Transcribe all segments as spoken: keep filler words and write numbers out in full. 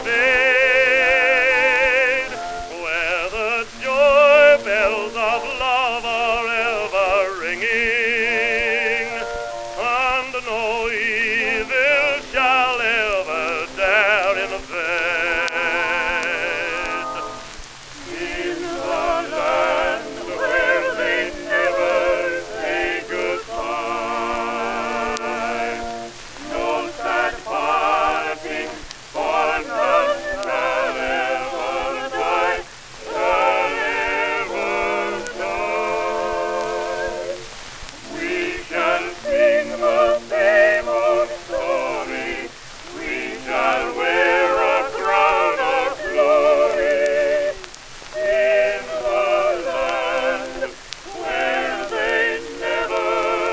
fade, where the joy bells of love are ever ringing, and no evil shall ever dare invade. In the land where they never say goodbye, no sad parting, for none shall ever die, shall ever die. We shall sing the same old story, we shall wear a crown of glory, in the land where they never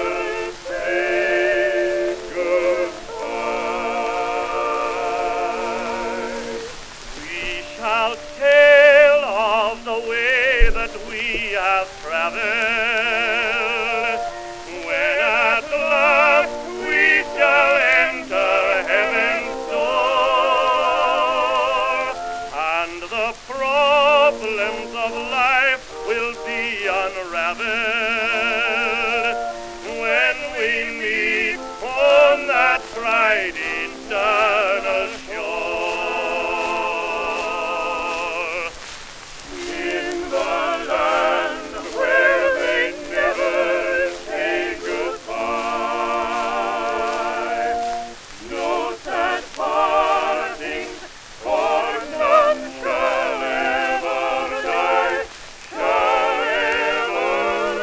say goodbye. We shall tell of the way that we have traveled, when at last we shall enter heaven's door, and the problems of life will be unraveled when we meet on that bright eternal shore. In the land where they never say goodbye, no sad partings, for none shall ever die, shall ever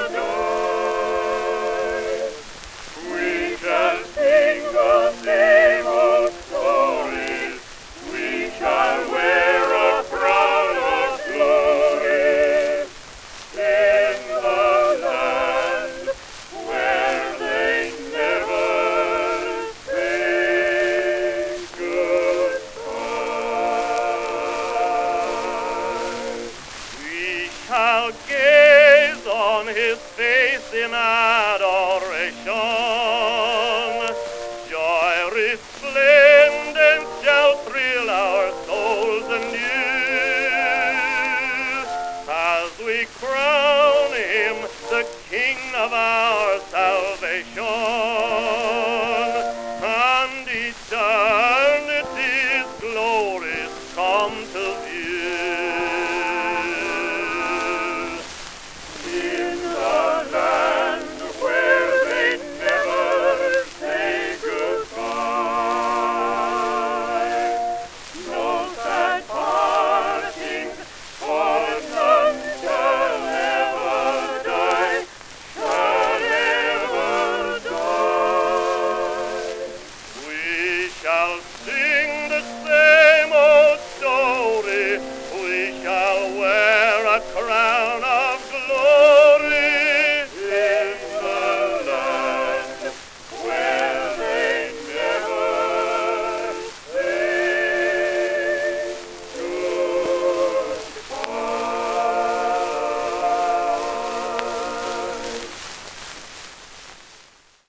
die. We shall sing the same old stories, we shall wear a crown of glory, in the land where they never say goodbye. We shall gaze on his face in our